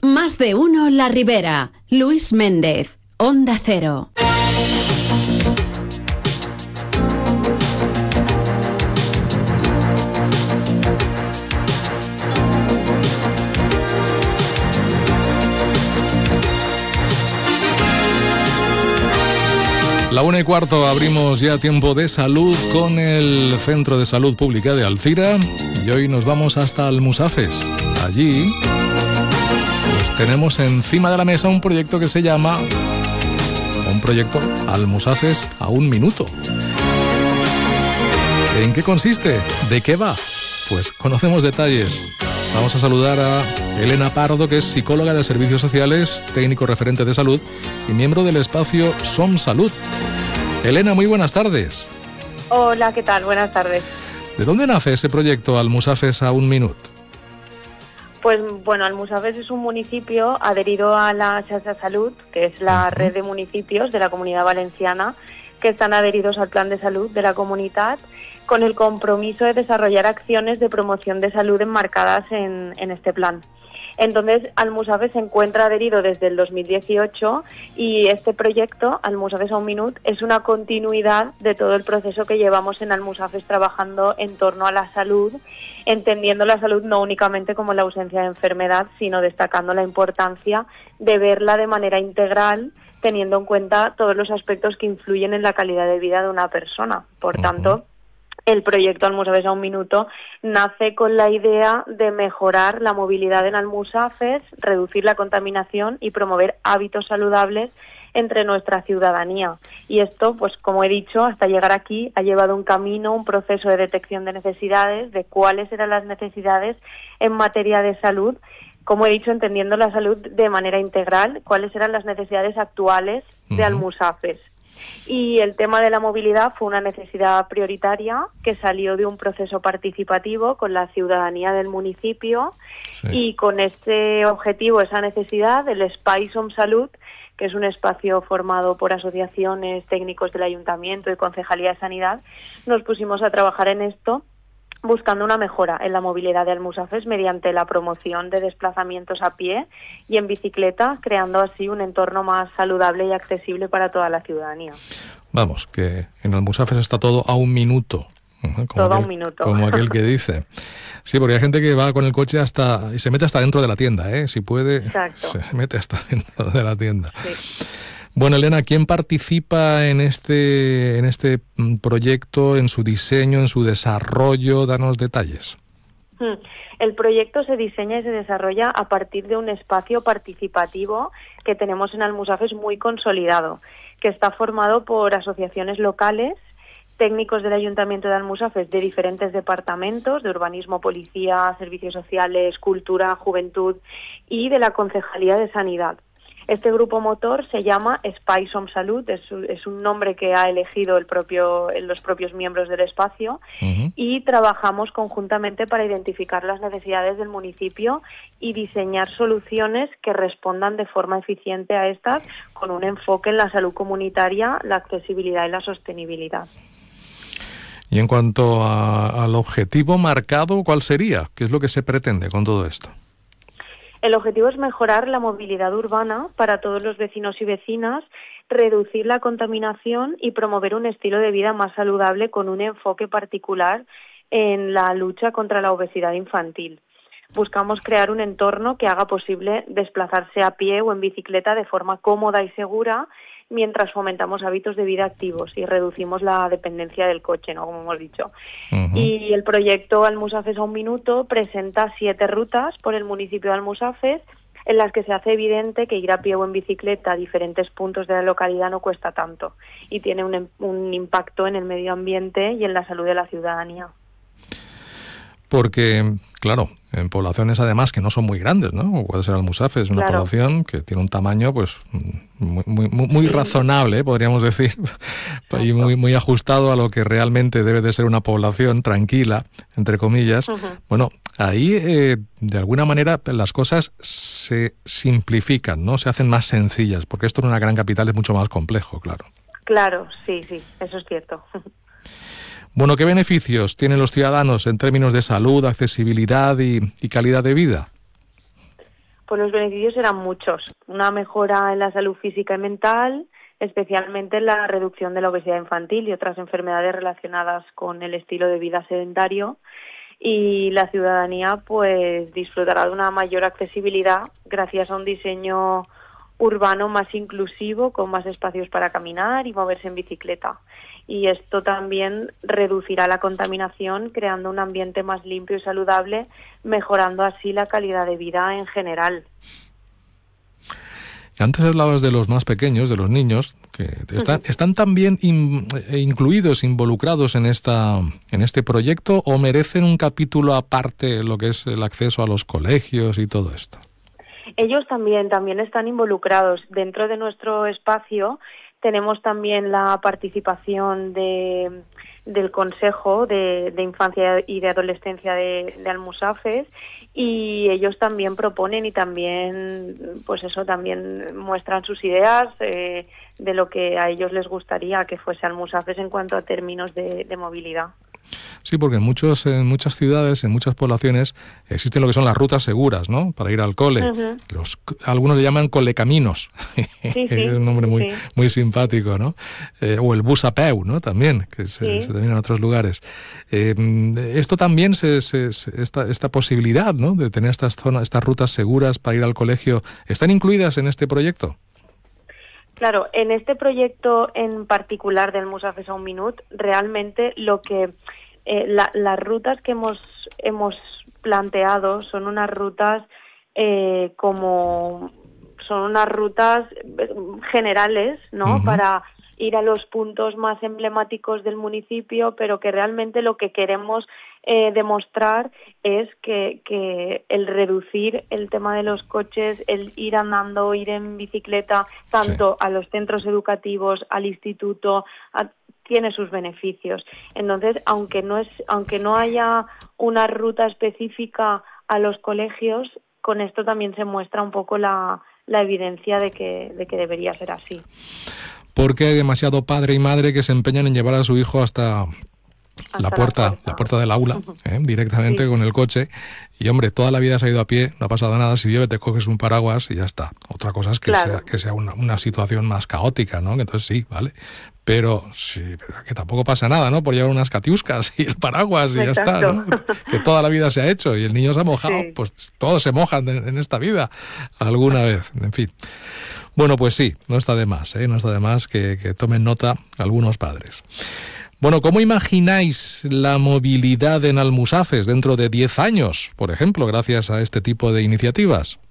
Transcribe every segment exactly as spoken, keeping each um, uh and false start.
Más de uno La Ribera. Luis Méndez, Onda Cero. La una y cuarto, abrimos ya tiempo de salud con el Centro de Salud Pública de Alcira y hoy nos vamos hasta Almusafes. Allí pues tenemos encima de la mesa un proyecto que se llama, un proyecto Almusafes a un minuto. ¿En qué consiste? ¿De qué va? Pues conocemos detalles. Vamos a saludar a Elena Pardo, que es psicóloga de Servicios Sociales, técnico referente de salud y miembro del espacio Som Salud. Elena, muy buenas tardes. Hola, ¿qué tal? Buenas tardes. ¿De dónde nace ese proyecto Almusafes a un minuto? Pues bueno, Almusafes es un municipio adherido a la Xarxa Salud, que es la uh-huh. red de municipios de la Comunidad Valenciana, que están adheridos al Plan de Salud de la Comunidad, con el compromiso de desarrollar acciones de promoción de salud enmarcadas en, en este plan. Entonces, Almusafes se encuentra adherido desde el dos mil dieciocho y este proyecto, Almusafes a un minut, es una continuidad de todo el proceso que llevamos en Almusafes trabajando en torno a la salud, entendiendo la salud no únicamente como la ausencia de enfermedad, sino destacando la importancia de verla de manera integral, teniendo en cuenta todos los aspectos que influyen en la calidad de vida de una persona. Por uh-huh. tanto, el proyecto Almusafes a un minuto nace con la idea de mejorar la movilidad en Almusafes, reducir la contaminación y promover hábitos saludables entre nuestra ciudadanía. Y esto, pues como he dicho, hasta llegar aquí ha llevado un camino, un proceso de detección de necesidades, de cuáles eran las necesidades en materia de salud, como he dicho, entendiendo la salud de manera integral, cuáles eran las necesidades actuales de uh-huh. Almusafes. Y el tema de la movilidad fue una necesidad prioritaria que salió de un proceso participativo con la ciudadanía del municipio sí. y con este objetivo, esa necesidad, el Espai Som Salud, que es un espacio formado por asociaciones, técnicos del Ayuntamiento y Concejalía de Sanidad, nos pusimos a trabajar en esto buscando una mejora en la movilidad de Almusafes mediante la promoción de desplazamientos a pie y en bicicleta, creando así un entorno más saludable y accesible para toda la ciudadanía. Vamos, que en Almusafes está todo a un minuto. Como todo aquel, a un minuto. Como aquel que dice. Sí, porque hay gente que va con el coche hasta y se mete hasta dentro de la tienda, ¿eh? Si puede, Exacto. se mete hasta dentro de la tienda. Sí. Bueno, Elena, ¿quién participa en este, en este proyecto, en su diseño, en su desarrollo? Danos detalles. El proyecto se diseña y se desarrolla a partir de un espacio participativo que tenemos en Almusafes muy consolidado, que está formado por asociaciones locales, técnicos del Ayuntamiento de Almusafes de diferentes departamentos, de urbanismo, policía, servicios sociales, cultura, juventud y de la Concejalía de Sanidad. Este grupo motor se llama Espai Som Salud, es, es un nombre que ha elegido el propio, los propios miembros del espacio uh-huh. y trabajamos conjuntamente para identificar las necesidades del municipio y diseñar soluciones que respondan de forma eficiente a estas con un enfoque en la salud comunitaria, la accesibilidad y la sostenibilidad. Y en cuanto a, al objetivo marcado, ¿cuál sería? ¿Qué es lo que se pretende con todo esto? El objetivo es mejorar la movilidad urbana para todos los vecinos y vecinas, reducir la contaminación y promover un estilo de vida más saludable con un enfoque particular en la lucha contra la obesidad infantil. Buscamos crear un entorno que haga posible desplazarse a pie o en bicicleta de forma cómoda y segura, mientras fomentamos hábitos de vida activos y reducimos la dependencia del coche, ¿no? Como hemos dicho. Uh-huh. Y el proyecto Almusafes a un minuto presenta siete rutas por el municipio de Almusafes, en las que se hace evidente que ir a pie o en bicicleta a diferentes puntos de la localidad no cuesta tanto y tiene un, un impacto en el medio ambiente y en la salud de la ciudadanía. Porque, claro, en poblaciones además que no son muy grandes, ¿no? Puede ser Almusafes, una claro. población que tiene un tamaño pues muy, muy, muy sí. razonable, podríamos decir, Exacto. y muy, muy ajustado a lo que realmente debe de ser una población tranquila, entre comillas. Uh-huh. Bueno, ahí eh, de alguna manera las cosas se simplifican, ¿no? Se hacen más sencillas, porque esto en una gran capital es mucho más complejo, claro. Claro, sí, sí, eso es cierto. Bueno, ¿qué beneficios tienen los ciudadanos en términos de salud, accesibilidad y, y calidad de vida? Pues los beneficios eran muchos. Una mejora en la salud física y mental, especialmente en la reducción de la obesidad infantil y otras enfermedades relacionadas con el estilo de vida sedentario. Y la ciudadanía pues disfrutará de una mayor accesibilidad gracias a un diseño urbano más inclusivo, con más espacios para caminar y moverse en bicicleta. Y esto también reducirá la contaminación, creando un ambiente más limpio y saludable, mejorando así la calidad de vida en general. Antes hablabas de los más pequeños, de los niños, que están, ¿están también in, incluidos, involucrados en esta en este proyecto, o merecen un capítulo aparte lo que es el acceso a los colegios y todo esto? Ellos también, también están involucrados. Dentro de nuestro espacio tenemos también la participación de, del Consejo de, de Infancia y de Adolescencia de, de Almusafes, y ellos también proponen y también, pues eso, también muestran sus ideas eh, de lo que a ellos les gustaría que fuese Almusafes en cuanto a términos de, de movilidad. Sí, porque en, muchos, en muchas ciudades, en muchas poblaciones, existen lo que son las rutas seguras, ¿no? Para ir al cole. Uh-huh. Los, algunos le llaman colecaminos. Sí, sí, es un nombre muy, sí. muy simpático, ¿no? Eh, o el bus a peu, ¿no? También, que se, sí. se termina en otros lugares. Eh, esto también, se, se, se, esta, esta posibilidad, ¿no? De tener estas zonas, estas rutas seguras para ir al colegio, ¿están incluidas en este proyecto? Claro, en este proyecto en particular del Almusafes a un minut, realmente lo que eh, la, las rutas que hemos hemos planteado son unas rutas eh, como son unas rutas generales, ¿no? Uh-huh. Para ir a los puntos más emblemáticos del municipio, pero que realmente lo que queremos eh, demostrar es que, que el reducir el tema de los coches, el ir andando, ir en bicicleta, tanto sí. a los centros educativos, al instituto, a, tiene sus beneficios. Entonces, aunque no es, aunque no haya una ruta específica a los colegios, con esto también se muestra un poco la, la evidencia de que, de que debería ser así. Porque hay demasiado padre y madre que se empeñan en llevar a su hijo hasta, hasta la, puerta, la puerta la puerta del aula, ¿eh? directamente sí. con el coche. Y hombre, toda la vida has ido a pie, no ha pasado nada, si llueve te coges un paraguas y ya está. Otra cosa es que claro. sea, que sea una, una situación más caótica, ¿no? Entonces sí, vale. Pero sí, pero que tampoco pasa nada, ¿no? Por llevar unas catiuscas y el paraguas y Exacto. ya está, ¿no? Que toda la vida se ha hecho y el niño se ha mojado, sí. pues todos se mojan en, en esta vida alguna vez, en fin. Bueno, pues sí, no está de más, ¿eh? No está de más que, que tomen nota algunos padres. Bueno, ¿cómo imagináis la movilidad en Almusafes dentro de diez años, por ejemplo, gracias a este tipo de iniciativas?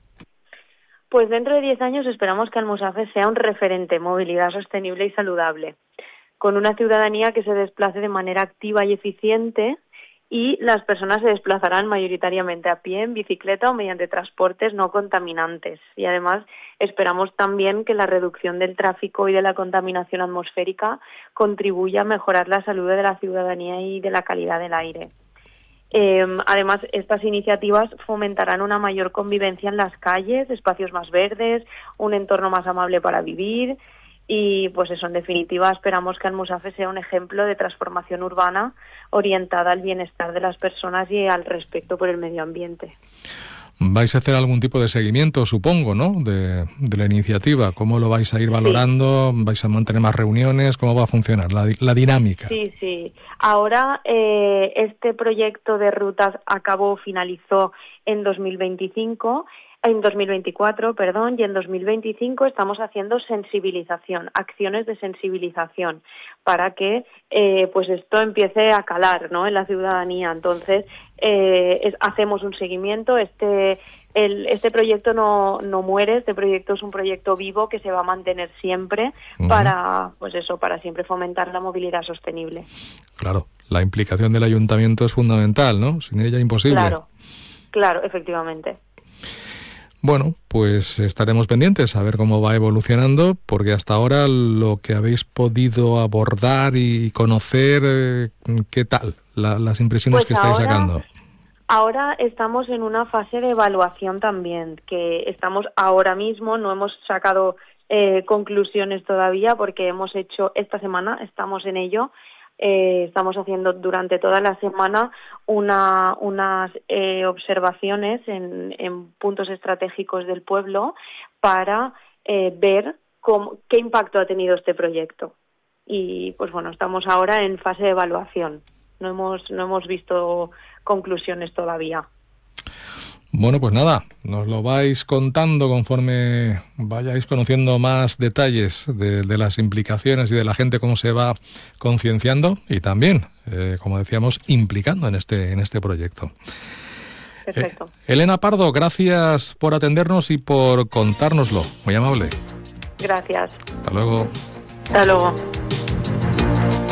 Pues dentro de diez años esperamos que Almusafes sea un referente en movilidad sostenible y saludable, con una ciudadanía que se desplace de manera activa y eficiente, y las personas se desplazarán mayoritariamente a pie, en bicicleta o mediante transportes no contaminantes. Y además esperamos también que la reducción del tráfico y de la contaminación atmosférica contribuya a mejorar la salud de la ciudadanía y de la calidad del aire. Eh, además, estas iniciativas fomentarán una mayor convivencia en las calles, espacios más verdes, un entorno más amable para vivir. Y pues eso, en definitiva, esperamos que Almusafes sea un ejemplo de transformación urbana orientada al bienestar de las personas y al respeto por el medio ambiente. Vais a hacer algún tipo de seguimiento, supongo, ¿no?, de, de la iniciativa. ¿Cómo lo vais a ir valorando? Sí. ¿Vais a mantener más reuniones? ¿Cómo va a funcionar la, la dinámica? Sí, sí. Ahora eh, este proyecto de rutas acabó, finalizó en dos mil veinticinco, en dos mil veinticuatro, perdón, y en dos mil veinticinco estamos haciendo sensibilización, acciones de sensibilización, para que eh, pues esto empiece a calar, ¿no?, en la ciudadanía. Entonces, eh, es, hacemos un seguimiento. Este el, este proyecto no, no muere, este proyecto es un proyecto vivo que se va a mantener siempre uh-huh. para, pues eso, para siempre fomentar la movilidad sostenible. Claro, la implicación del ayuntamiento es fundamental, ¿no? Sin ella imposible. Claro, claro, efectivamente. Bueno, pues estaremos pendientes a ver cómo va evolucionando, porque hasta ahora lo que habéis podido abordar y conocer, eh, ¿qué tal? La, las impresiones pues que estáis ahora, sacando. Ahora estamos en una fase de evaluación también, que estamos ahora mismo, no hemos sacado eh, conclusiones todavía, porque hemos hecho, esta semana estamos en ello, eh, estamos haciendo durante toda la semana una, unas eh, observaciones en, en puntos estratégicos del pueblo para eh, ver cómo, qué impacto ha tenido este proyecto. Y pues bueno, estamos ahora en fase de evaluación. No hemos, no hemos visto conclusiones todavía. Bueno, pues nada, nos lo vais contando conforme vayáis conociendo más detalles de, de las implicaciones y de la gente, cómo se va concienciando y también, eh, como decíamos, implicando en este, en este proyecto. Perfecto. Eh, Elena Pardo, gracias por atendernos y por contárnoslo. Muy amable. Gracias. Hasta luego. Hasta luego.